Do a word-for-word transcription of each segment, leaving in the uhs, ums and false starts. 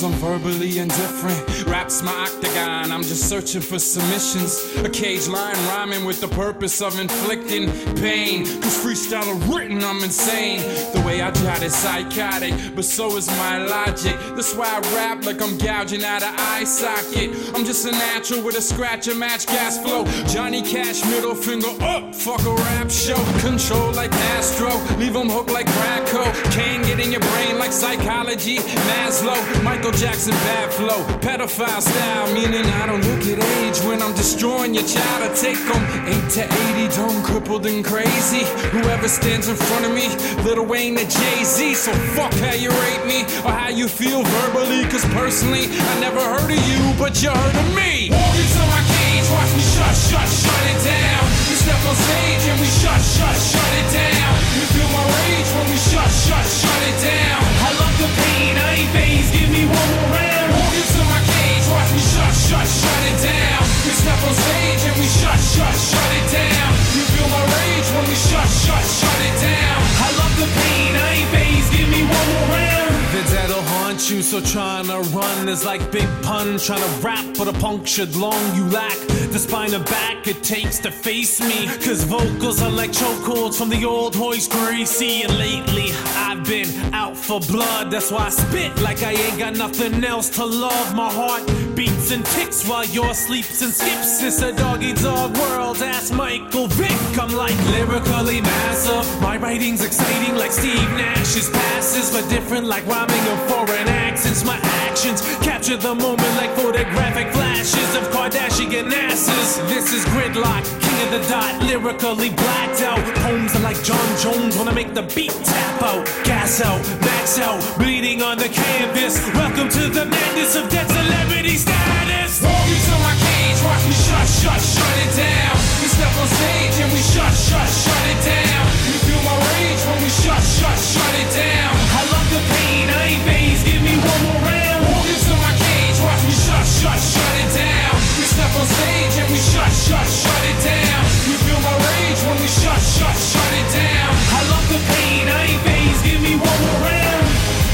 cause I'm verbally indifferent. Rap's my octagon, I'm just searching for submissions. A cage line rhyming with the purpose of inflicting pain. Cause freestyle written, I'm insane. The way I jot is psychotic, but so is my logic. That's why I rap like I'm gouging out an eye socket. I'm just a natural with a scratch and match gas flow. Johnny Cash, middle finger up, fuck a rap show. Control like Astro, leave them hooked like crack cocaine. Get in your brain like psychology, Maslow. Michael Jackson, bad flow, pedophile style, meaning I don't look at age when I'm destroying your child. I take them eight to eighty, dumb, crippled and crazy. Whoever stands in front of me, Lil Wayne to Jay-Z. So fuck how you rate me or how you feel verbally, cause personally I never heard of you, but you heard of me. Walk into my cage, watch me shut, shut, shut it down. We step on stage and we shut, shut, shut it down. You feel my rage when we shut, shut, shut it down. I love the pain, I ain't phased, give me one more round. Walk into my cage, watch me shut, shut, shut it down. We step on stage and we shut, shut, shut it down. You feel my rage when we shut, shut, shut it down. I love the pain, I ain't phased, give me one more round. The dead'll haunt you, so trying to run is like big pun. Trying to rap for the punctured lung you lack. The spine and back it takes to face me. Cause vocals are like chokeholds from the old Hoist Gracie. And lately I've been out for blood. That's why I spit like I ain't got nothing else to love. My heart beats and ticks while yours sleeps and skips. It's a doggy dog world, ask Michael Vick. I'm like lyrically massive. My writing's exciting like Steve Nash's passes, but different like rhyming of foreign accents. My actions capture the moment like photographic flashes of Kardashian asses. This is Gridlock, king of the dot, lyrically blacked out. Poems are like John Jones when I make the beat tap out. Gas out, max out, bleeding on the canvas. Welcome to the madness of dead celebrity status. Walk into my cage, watch me shut, shut, shut it down. We step on stage and we shut, shut, shut it down. You feel my rage when we shut, shut, shut it down. I love the pain, I ain't phased, give me one more round. Walk into my cage, watch me shut, shut, shut it down. We step on stage and we shut, shut, shut it down. You feel my rage when we shut, shut, shut it down. I love the pain, I ain't phased, give me one more round.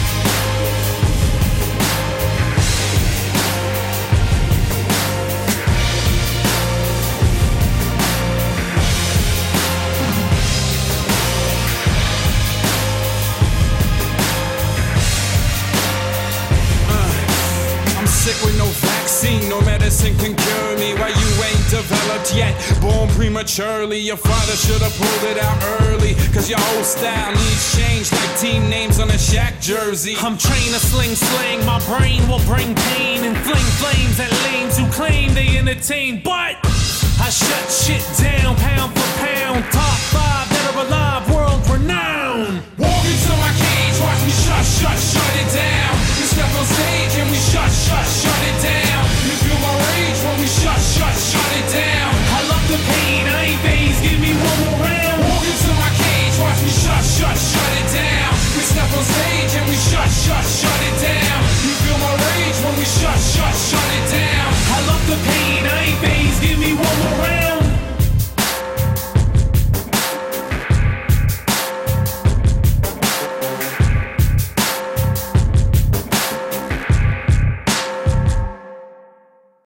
Sick with no vaccine, no medicine can cure me. Why you ain't developed yet, born prematurely. Your father should have pulled it out early. Cause your whole style needs change like team names on a Shaq jersey. I'm trained to sling slang, my brain will bring pain and fling flames at lanes who claim they entertain. But I shut shit down, pound for pound. Top five that are alive, world renowned. Walk into my cage, watch me shut, shut, shut it down. We step on stage and we shut, shut, shut it down.